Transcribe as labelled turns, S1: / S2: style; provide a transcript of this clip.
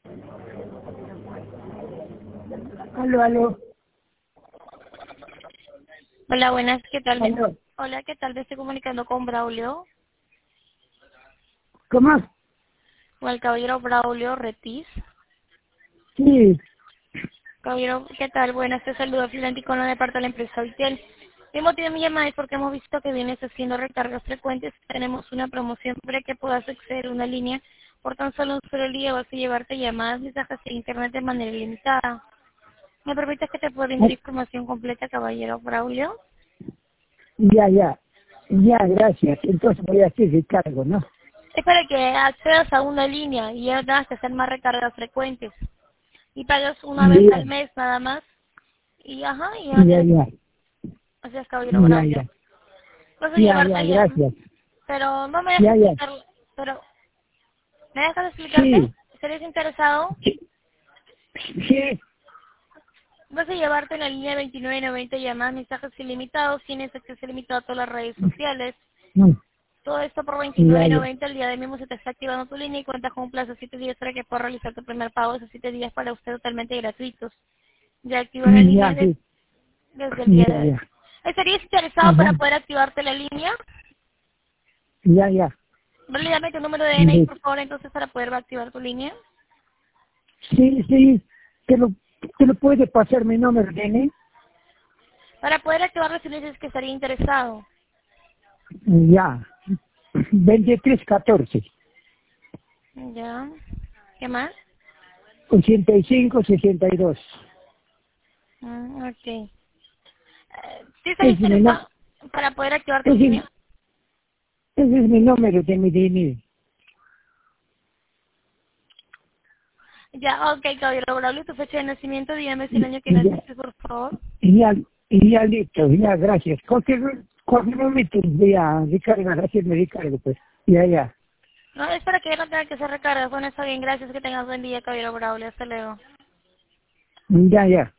S1: Aló, aló.
S2: Hola, buenas, ¿qué tal?
S1: Aló.
S2: Hola, ¿qué tal? Me estoy comunicando con Braulio,
S1: ¿Cómo?
S2: o el caballero Braulio Retiz.
S1: Sí,
S2: Caballero, ¿qué tal? Buenas, te saludo Filanticono de parte de la empresa Vitel. El motivo de mi llamada es porque hemos visto que vienes haciendo recargas frecuentes. Tenemos una promoción para que puedas acceder a una línea por tan solo un solo día. Vas a llevarte llamadas, mensajes e internet de manera ilimitada. ¿Me permites que te pueda brindar información completa, caballero Braulio?
S1: ya, ya. Ya, gracias. Entonces voy a hacer recargo, ¿no?
S2: Es para que accedas a una línea y ya tengas que hacer más recargas frecuentes. Y pagas una vez
S1: Ya,
S2: al mes nada más. Y ajá, y ya
S1: ya,
S2: tienes,
S1: ya.
S2: así es, caballero
S1: Ya,
S2: Braulio.
S1: ya.
S2: Vas a
S1: Ya,
S2: llevarte
S1: ya,
S2: ya.
S1: gracias.
S2: Pero no me dejas
S1: Ya, ya.
S2: explicar, pero ¿me dejas explicarte?
S1: Sí,
S2: ¿Estarías interesado?
S1: sí.
S2: Vas a llevarte en la línea 2990 llamadas, mensajes ilimitados, tienes acceso ilimitado a todas las redes sociales.
S1: Mm,
S2: Todo esto por
S1: Ya, ya.
S2: 29.90 el día de hoy mismo se te está activando tu línea y cuentas con un plazo de 7 días para que puedas realizar tu primer pago. Esos 7 días para usted totalmente gratuitos. Ya activo la línea
S1: Ya, sí.
S2: desde el día
S1: Ya,
S2: de hoy.
S1: ya.
S2: ¿Estarías interesado para
S1: Ajá.
S2: poder activarte la línea?
S1: Ya, ya.
S2: Vale, dame tu número de DNI,
S1: Sí,
S2: por favor, entonces para poder activar tu línea.
S1: sí. ¿Te lo puede pasar mi número, Nene?
S2: Para poder activarlo, si le dices que estaría interesado.
S1: Ya. 2314
S2: Ya. ¿Qué más?
S1: 8562.
S2: Ok. ¿Sí estaría
S1: Ese es mi, no-
S2: interesado para poder activar tu
S1: ese,
S2: línea?
S1: ese es mi número de mi DNI.
S2: Ya, ok, caballero Braulio, tu fecha de nacimiento, dígame si el año que
S1: Ya,
S2: naciste, por favor.
S1: ya, ya listo, ya, gracias. Cualquier momento voy a recargar, hacerme recargo, pues. Ya, ya.
S2: No, es para que ya no tenga que hacer recargas. Bueno, está bien, gracias, que tengas buen día, caballero Braulio. Hasta luego.
S1: Ya, ya.